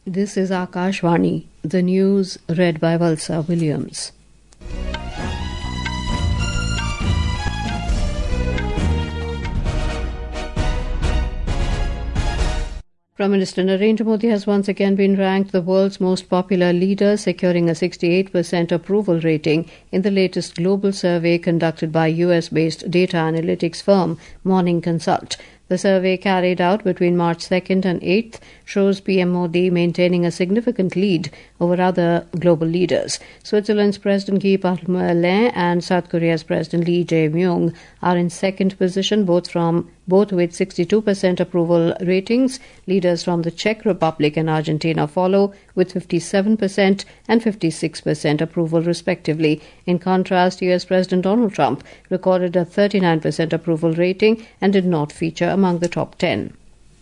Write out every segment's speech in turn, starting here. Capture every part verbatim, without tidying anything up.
This is Akashvani, the news read by Valsa Williams. Prime Minister Narendra Modi has once again been ranked the world's most popular leader, securing a sixty-eight percent approval rating in the latest global survey conducted by U S-based data analytics firm Morning Consult. The survey, carried out between March second and eighth, shows P M Modi maintaining a significant lead over other global leaders. Switzerland's President Guy Parmelin and South Korea's President Lee Jae-myung are in second position, both from both with sixty-two percent approval ratings. Leaders from the Czech Republic and Argentina follow with fifty-seven percent and fifty-six percent approval respectively. In contrast, U S President Donald Trump recorded a thirty-nine percent approval rating and did not feature among the top ten.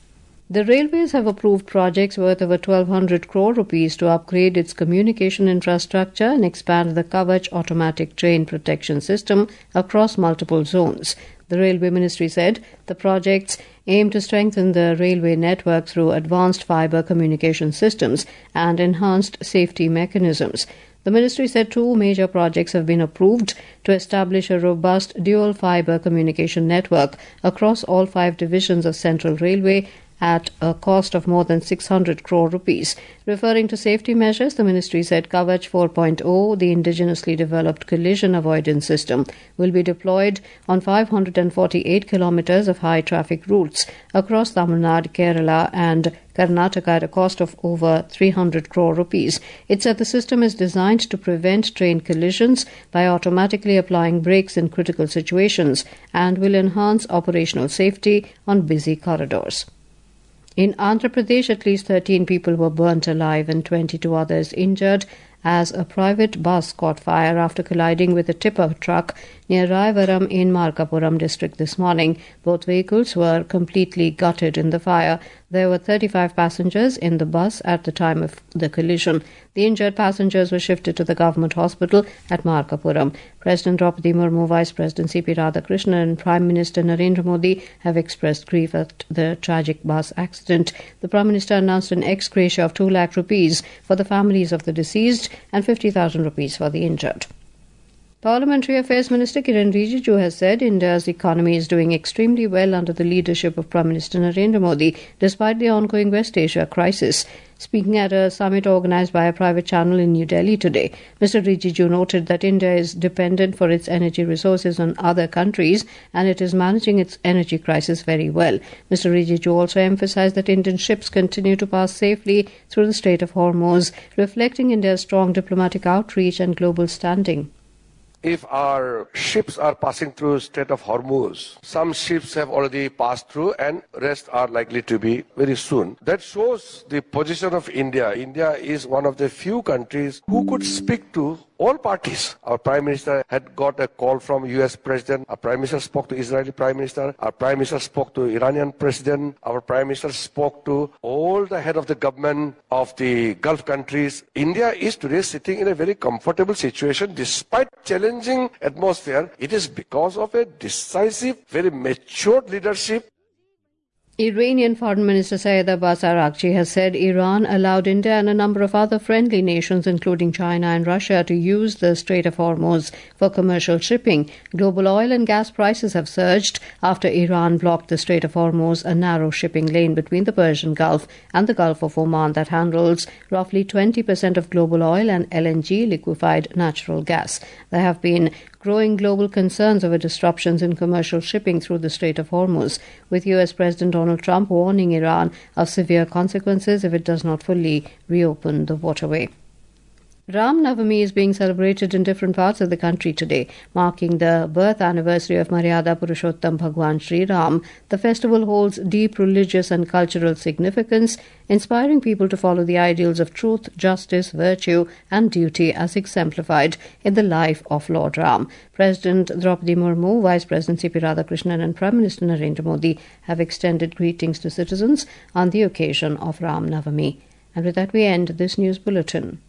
The railways have approved projects worth over twelve hundred crore rupees to upgrade its communication infrastructure and expand the Kavach automatic train protection system across multiple zones. The Railway Ministry said the projects aim to strengthen the railway network through advanced fibre communication systems and enhanced safety mechanisms. The ministry said two major projects have been approved to establish a robust dual fibre communication network across all five divisions of Central Railway at a cost of more than six hundred crore rupees. Referring to safety measures, the ministry said Kavach four point oh, the indigenously developed collision avoidance system, will be deployed on five hundred forty-eight kilometres of high-traffic routes across Tamil Nadu, Kerala and Karnataka at a cost of over three hundred crore rupees. It said the system is designed to prevent train collisions by automatically applying brakes in critical situations and will enhance operational safety on busy corridors. In Andhra Pradesh, at least thirteen people were burnt alive and twenty-two others injured as a private bus caught fire after colliding with a tipper truck near Rayavaram in Markapuram district this morning. Both vehicles were completely gutted in the fire. There were thirty-five passengers in the bus at the time of the collision. The injured passengers were shifted to the government hospital at Markapuram. President Draupadi Murmu, Vice President C P Radhakrishnan and Prime Minister Narendra Modi have expressed grief at the tragic bus accident. The Prime Minister announced an ex gratia of two lakh rupees for the families of the deceased and fifty thousand rupees for the injured. Parliamentary Affairs Minister Kiren Rijiju has said India's economy is doing extremely well under the leadership of Prime Minister Narendra Modi, despite the ongoing West Asia crisis. Speaking at a summit organised by a private channel in New Delhi today, Mister Rijiju noted that India is dependent for its energy resources on other countries and it is managing its energy crisis very well. Mister Rijiju also emphasised that Indian ships continue to pass safely through the Strait of Hormuz, reflecting India's strong diplomatic outreach and global standing. If our ships are passing through Strait of Hormuz, some ships have already passed through and rest are likely to be very soon. That shows the position of India. India is one of the few countries who could speak to all parties. Our Prime Minister had got a call from U S President. Our Prime Minister spoke to Israeli Prime Minister. Our Prime Minister spoke to Iranian President. Our Prime Minister spoke to all the head of the government of the Gulf countries. India is today sitting in a very comfortable situation despite challenging atmosphere. It is because of a decisive, very matured leadership. Iranian Foreign Minister Syed Abbas Araghchi has said Iran allowed India and a number of other friendly nations, including China and Russia, to use the Strait of Hormuz for commercial shipping. Global oil and gas prices have surged after Iran blocked the Strait of Hormuz, a narrow shipping lane between the Persian Gulf and the Gulf of Oman that handles roughly twenty percent of global oil and L N G, liquefied natural gas. There have been growing global concerns over disruptions in commercial shipping through the Strait of Hormuz, with U S President Donald Trump warning Iran of severe consequences if it does not fully reopen the waterway. Ram Navami is being celebrated in different parts of the country today, marking the birth anniversary of Maryada Purushottam Bhagwan Sri Ram. The festival holds deep religious and cultural significance, inspiring people to follow the ideals of truth, justice, virtue and duty as exemplified in the life of Lord Ram. President Draupadi Murmu, Vice President C P Radhakrishnan and Prime Minister Narendra Modi have extended greetings to citizens on the occasion of Ram Navami. And with that we end this news bulletin.